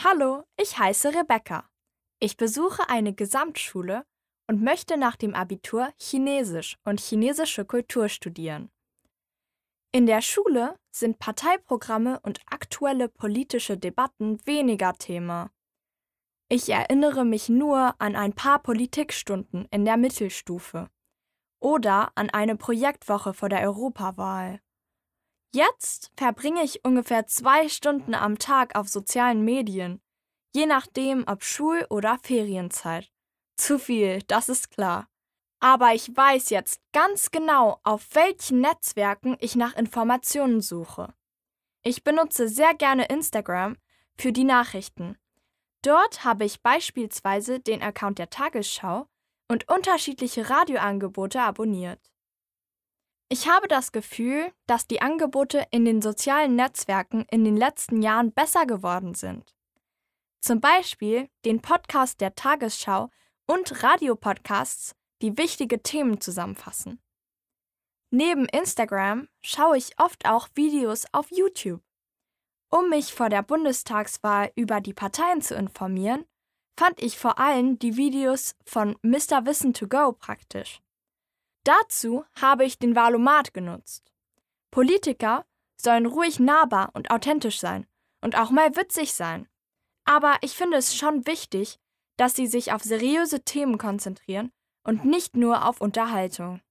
Hallo, ich heiße Rebecca. Ich besuche eine Gesamtschule und möchte nach dem Abitur Chinesisch und chinesische Kultur studieren. In der Schule sind Parteiprogramme und aktuelle politische Debatten weniger Thema. Ich erinnere mich nur an ein paar Politikstunden in der Mittelstufe oder an eine Projektwoche vor der Europawahl. Jetzt verbringe ich ungefähr 2 Stunden am Tag auf sozialen Medien, je nachdem ob Schul- oder Ferienzeit. Zu viel, das ist klar. Aber ich weiß jetzt ganz genau, auf welchen Netzwerken ich nach Informationen suche. Ich benutze sehr gerne Instagram für die Nachrichten. Dort habe ich beispielsweise den Account der Tagesschau und unterschiedliche Radioangebote abonniert. Ich habe das Gefühl, dass die Angebote in den sozialen Netzwerken in den letzten Jahren besser geworden sind. Zum Beispiel den Podcast der Tagesschau und Radiopodcasts, die wichtige Themen zusammenfassen. Neben Instagram schaue ich oft auch Videos auf YouTube. Um mich vor der Bundestagswahl über die Parteien zu informieren, fand ich vor allem die Videos von Mr. Wissen to Go praktisch. Dazu habe ich den Valomat genutzt. Politiker sollen ruhig nahbar und authentisch sein und auch mal witzig sein. Aber ich finde es schon wichtig, dass sie sich auf seriöse Themen konzentrieren und nicht nur auf Unterhaltung.